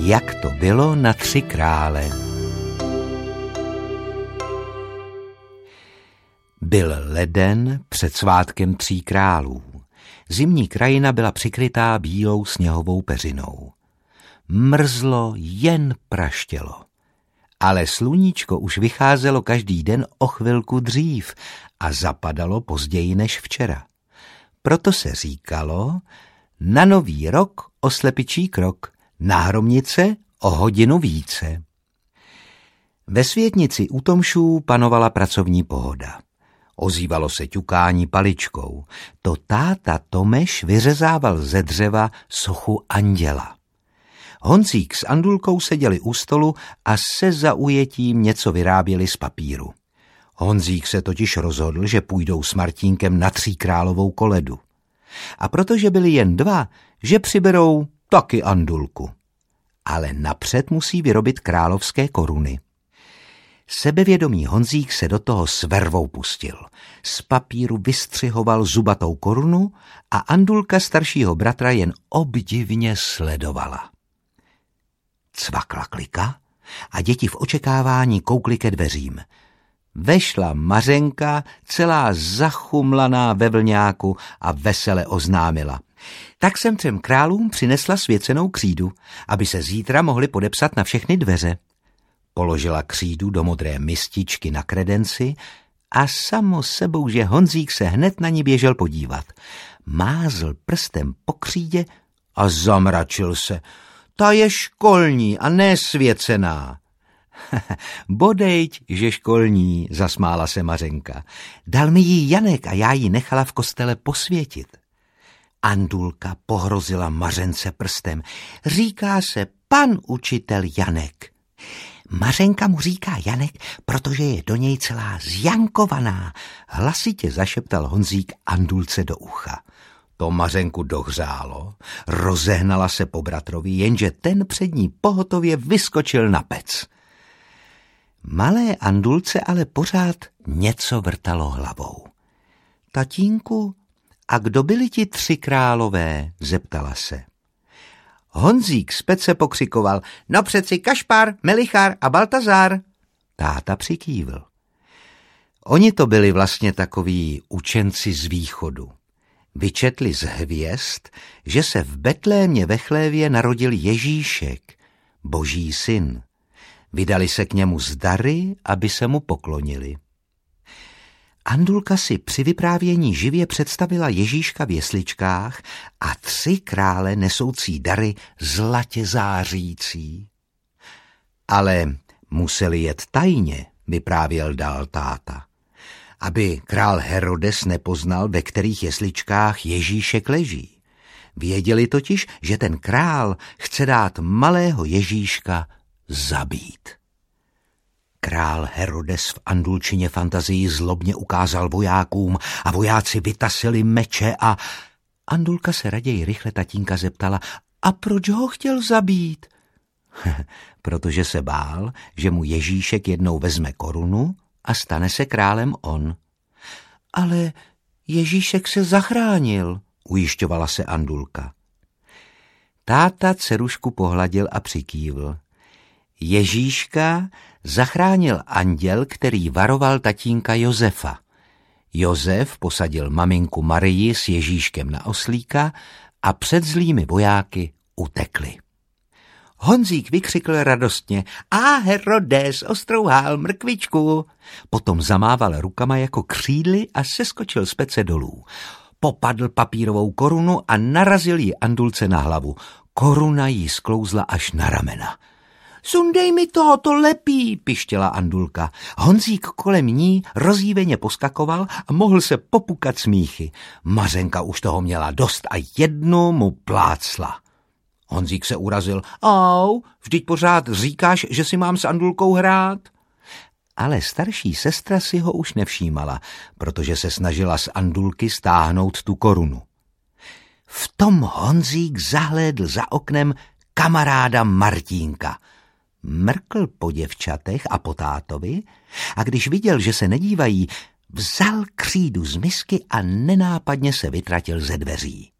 jak to bylo na 3 krále. Byl leden před svátkem 3 králů. Zimní krajina byla přikrytá bílou sněhovou peřinou. Mrzlo, jen praštělo. Ale sluníčko už vycházelo každý den o chvilku dřív a zapadalo později než včera. Proto se říkalo, na nový rok o slepičí krok, na hromnice o hodinu více. Ve světnici u Tomšů panovala pracovní pohoda. Ozývalo se ťukání paličkou. To táta Tomeš vyřezával ze dřeva sochu anděla. Honzík s Andulkou seděli u stolu a se zaujetím něco vyráběli z papíru. Honzík se totiž rozhodl, že půjdou s Martínkem na 3 královou koledu. A protože byli jen 2, že přiberou taky Andulku. Ale napřed musí vyrobit královské koruny. Sebevědomý Honzík se do toho s vervou pustil. Z papíru vystřihoval zubatou korunu a Andulka staršího bratra jen obdivně sledovala. Cvakla klika a děti v očekávání koukly ke dveřím. Vešla Mařenka, celá zachumlaná ve vlňáku a vesele oznámila. Tak jsem 3 králům přinesla svěcenou křídu, aby se zítra mohli podepsat na všechny dveře. Položila křídu do modré mističky na kredenci a samo sebou, že Honzík se hned na ní běžel podívat. Mázl prstem po křídě a zamračil se. Ta je školní a ne svěcená. Bodejť, že školní, zasmála se Mařenka. Dal mi ji Janek a já ji nechala v kostele posvětit. Andulka pohrozila Mařence prstem. Říká se pan učitel Janek. Mařenka mu říká Janek, protože je do něj celá zjankovaná, hlasitě zašeptal Honzík Andulce do ucha. To Mařenku dohřálo, rozehnala se po bratrovi, jenže ten před ní pohotově vyskočil na pec. Malé Andulce ale pořád něco vrtalo hlavou. Tatínku, a kdo byli ti 3 králové? Zeptala se. Honzík z pece pokřikoval, no přeci Kašpar, Melichar a Baltazar. Táta přikývl. Oni to byli vlastně takoví učenci z východu. Vyčetli z hvězd, že se v Betlémě ve chlévě narodil Ježíšek, Boží syn. Vydali se k němu s dary, aby se mu poklonili. Andulka si při vyprávění živě představila Ježíška v jesličkách a 3 krále nesoucí dary zlatě zářící. Ale museli jet tajně, vyprávěl dál táta, aby král Herodes nepoznal, ve kterých jesličkách Ježíšek leží. Věděli totiž, že ten král chce dát malého Ježíška zabít. Král Herodes v Andulčině fantazii zlobně ukázal vojákům a vojáci vytasili meče a... Andulka se raději rychle tatínka zeptala, a proč ho chtěl zabít? Protože se bál, že mu Ježíšek jednou vezme korunu a stane se králem on. Ale Ježíšek se zachránil, ujišťovala se Andulka. Táta dcerušku pohladil a přikývl. Ježíška zachránil anděl, který varoval tatínka Josefa. Josef posadil maminku Marii s Ježíškem na oslíka a před zlými vojáky utekli. Honzík vykřikl radostně, a Herodes ostrouhal mrkvičku. Potom zamával rukama jako křídly a seskočil z pece dolů. Popadl papírovou korunu a narazil ji Andulce na hlavu. Koruna jí sklouzla až na ramena. Sundej mi to lepí, pištěla Andulka. Honzík kolem ní rozjíveně poskakoval a mohl se popukat smíchy. Mařenka už toho měla dost a jednu mu plácla. Honzík se urazil. Au, vždyť pořád říkáš, že si mám s Andulkou hrát. Ale starší sestra si ho už nevšímala, protože se snažila z Andulky stáhnout tu korunu. V tom Honzík zahlédl za oknem kamaráda Martínka. Mrkl po děvčatech a po tátovi a když viděl, že se nedívají, vzal křídu z misky a nenápadně se vytratil ze dveří.